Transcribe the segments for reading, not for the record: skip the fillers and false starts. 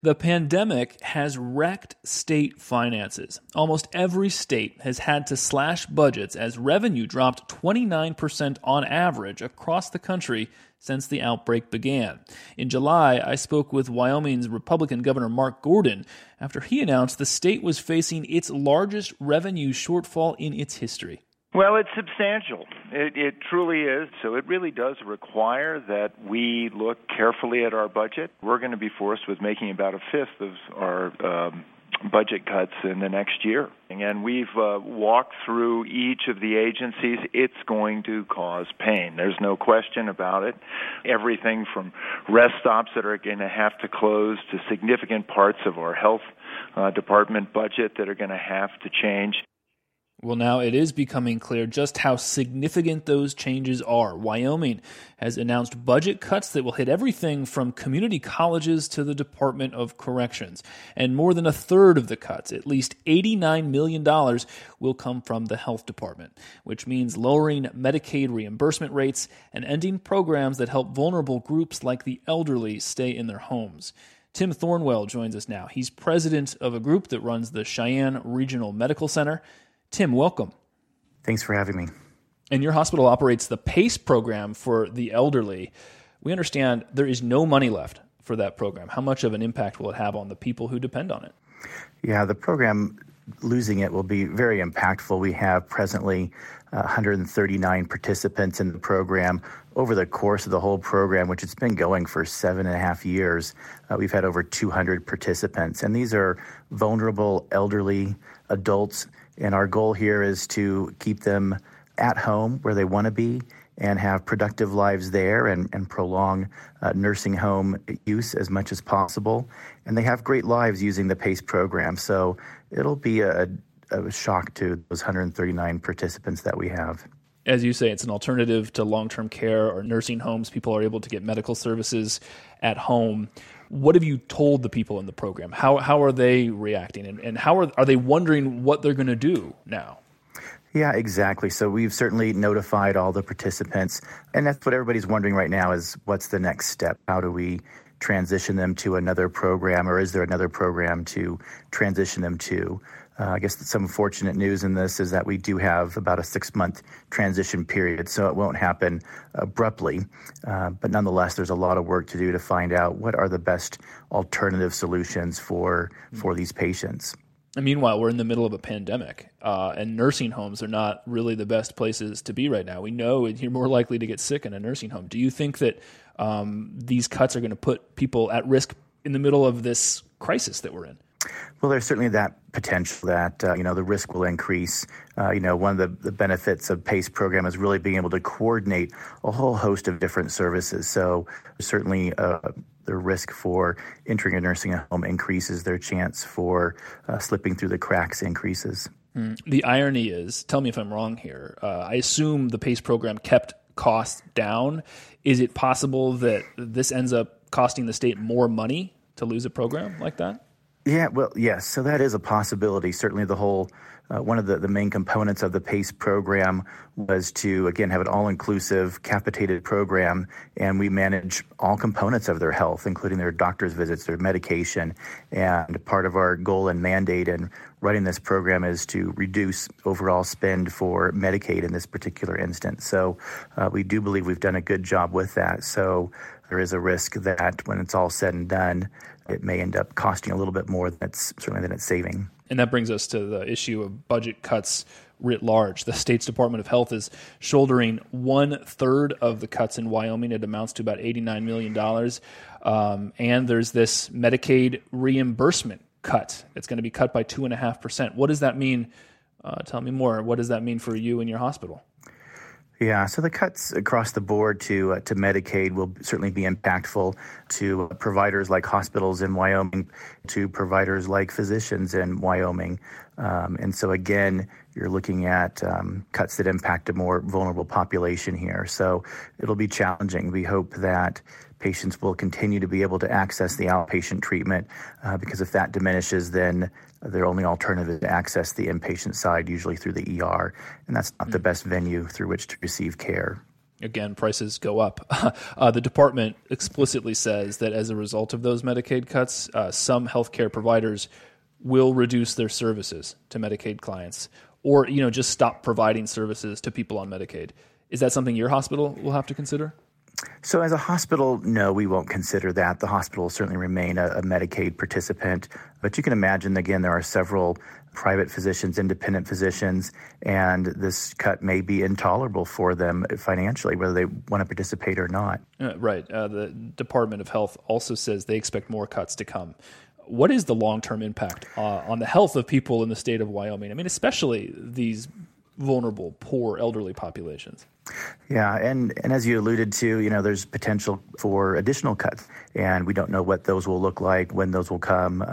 The pandemic has wrecked state finances. Almost every state has had to slash budgets as revenue dropped 29% on average across the country since the outbreak began. In July, I spoke with Wyoming's Republican Governor Mark Gordon after he announced the state was facing its largest revenue shortfall in its history. Well, it's substantial. It truly is. So it really does require that we look carefully at our budget. We're going to be forced with making about a fifth of our budget cuts in the next year. And we've walked through each of the agencies. It's going to cause pain. There's no question about it. Everything from rest stops that are going to have to close to significant parts of our health department budget that are going to have to change. Well, now it is becoming clear just how significant those changes are. Wyoming has announced budget cuts that will hit everything from community colleges to the Department of Corrections. And more than a third of the cuts, at least $89 million, will come from the health department, which means lowering Medicaid reimbursement rates and ending programs that help vulnerable groups like the elderly stay in their homes. Tim Thornwell joins us now. He's president of a group that runs the Cheyenne Regional Medical Center. Tim, welcome. Thanks for having me. And your hospital operates the PACE program for the elderly. We understand there is no money left for that program. How much of an impact will it have on the people who depend on it? Yeah, the program, losing it will be very impactful. We have presently 139 participants in the program. Over the course of the whole program, which it's been going for 7.5 years, we've had over 200 participants. And these are vulnerable elderly adults. And our goal here is to keep them at home where they want to be and have productive lives there and prolong nursing home use as much as possible. And they have great lives using the PACE program. So it'll be a shock to those 139 participants that we have. As you say, it's an alternative to long-term care or nursing homes. People are able to get medical services at home. What have you told the people in the program? How are they reacting? And how are they wondering what they're going to do now? Yeah, exactly. So we've certainly notified all the participants. And that's what everybody's wondering right now is what's the next step? How do we transition them to another program, or is there another program to transition them to? I guess some fortunate news in this is that we do have about a 6-month transition period, so it won't happen abruptly. But nonetheless, there's a lot of work to do to find out what are the best alternative solutions for these patients. And meanwhile, we're in the middle of a pandemic, and nursing homes are not really the best places to be right now. We know you're more likely to get sick in a nursing home. Do you think that these cuts are going to put people at risk in the middle of this crisis that we're in? Well, there's certainly that potential that, the risk will increase. One of the benefits of PACE program is really being able to coordinate a whole host of different services. So certainly the risk for entering a nursing home increases, their chance for slipping through the cracks increases. The irony is, tell me if I'm wrong here, I assume the PACE program kept costs down. Is it possible that this ends up costing the state more money to lose a program like that? Yeah, well, yes. So that is a possibility. Certainly the whole, one of the main components of the PACE program was to, again, have an all-inclusive capitated program, and we manage all components of their health, including their doctor's visits, their medication. And part of our goal and mandate in running this program is to reduce overall spend for Medicaid in this particular instance. So we do believe we've done a good job with that. So there is a risk that when it's all said and done, it may end up costing a little bit more than it's saving. And that brings us to the issue of budget cuts writ large. The state's Department of Health is shouldering 1/3 of the cuts in Wyoming. It amounts to about $89 million. And there's this Medicaid reimbursement cut. It's going to be cut by 2.5%. What does that mean? Tell me more. What does that mean for you and your hospital? Yeah, so the cuts across the board to Medicaid will certainly be impactful to providers like hospitals in Wyoming, to providers like physicians in Wyoming. And so again, you're looking at cuts that impact a more vulnerable population here. So it'll be challenging. We hope that patients will continue to be able to access the outpatient treatment because if that diminishes, then their only alternative is to access the inpatient side, usually through the ER, and that's not the best venue through which to receive care. again, prices go up. The department explicitly says that as a result of those Medicaid cuts, some healthcare providers will reduce their services to Medicaid clients or, just stop providing services to people on Medicaid. Is that something your hospital will have to consider? So as a hospital, no, we won't consider that. The hospital will certainly remain a Medicaid participant. But you can imagine, again, there are several private physicians, independent physicians, and this cut may be intolerable for them financially, whether they want to participate or not. Right. The Department of Health also says they expect more cuts to come. What is the long-term impact on the health of people in the state of Wyoming? I mean, especially these vulnerable, poor, elderly populations. Yeah, and as you alluded to, there's potential for additional cuts, and we don't know what those will look like, when those will come.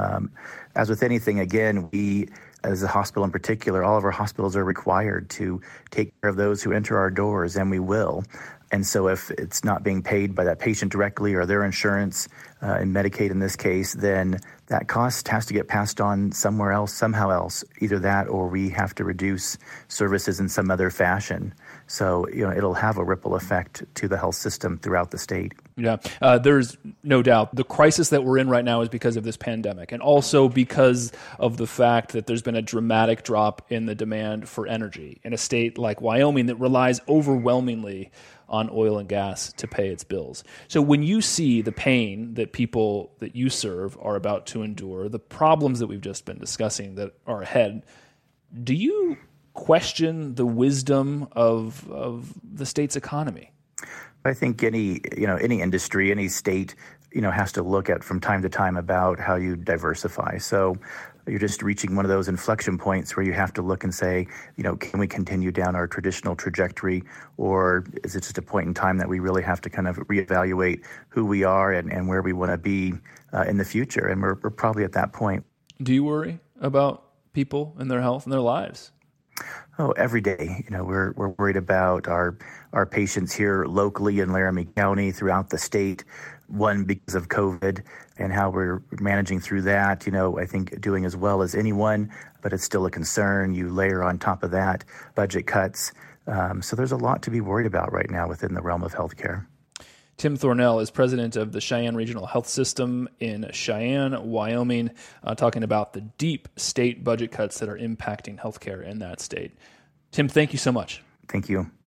As with anything, again, we, as a hospital in particular, all of our hospitals are required to take care of those who enter our doors, and we will. And so if it's not being paid by that patient directly or their insurance, and Medicaid in this case, then that cost has to get passed on somewhere else, somehow else, either that or we have to reduce services in some other fashion. So, it'll have a ripple effect to the health system throughout the state. Yeah, there's no doubt the crisis that we're in right now is because of this pandemic, and also because of the fact that there's been a dramatic drop in the demand for energy in a state like Wyoming that relies overwhelmingly on oil and gas to pay its bills. So when you see the pain that people that you serve are about to endure, the problems that we've just been discussing that are ahead, do you question the wisdom of the state's economy? I think any industry, any state, has to look at from time to time about how you diversify. So you're just reaching one of those inflection points where you have to look and say, can we continue down our traditional trajectory, or is it just a point in time that we really have to kind of reevaluate who we are and where we want to be in the future? And we're probably at that point. Do you worry about people and their health and their lives? Oh, every day. We're worried about our patients here locally in Laramie County, throughout the state, one, because of COVID and how we're managing through that, I think doing as well as anyone, but it's still a concern. You layer on top of that budget cuts. So there's a lot to be worried about right now within the realm of healthcare. Tim Thornell is president of the Cheyenne Regional Health System in Cheyenne, Wyoming, talking about the deep state budget cuts that are impacting healthcare in that state. Tim, thank you so much. Thank you.